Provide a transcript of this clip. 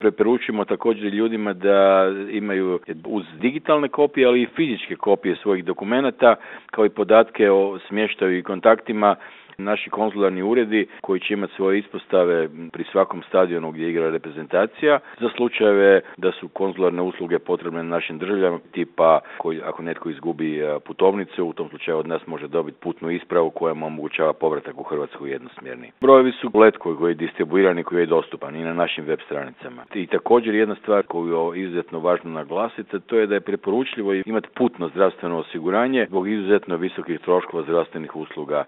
Preporučujemo također ljudima da imaju uz digitalne kopije, ali i fizičke kopije svojih dokumenata, kao i podatke o smještaju i kontaktima. Naši konzularni uredi koji će imati svoje ispostave pri svakom stadionu gdje igra reprezentacija za slučajeve da su konzularne usluge potrebne našim državljanima, tipa ako netko izgubi putovnicu, u tom slučaju od nas može dobiti putnu ispravu koja mu omogućava povratak u Hrvatsku jednosmjerni. Brojevi su let koji je distribuiran i koji je dostupan i na našim web stranicama. I također jedna stvar koju je izuzetno važno naglasiti, to je da je preporučljivo imati putno zdravstveno osiguranje zbog izuzetno visokih troškova zdravstvenih usluga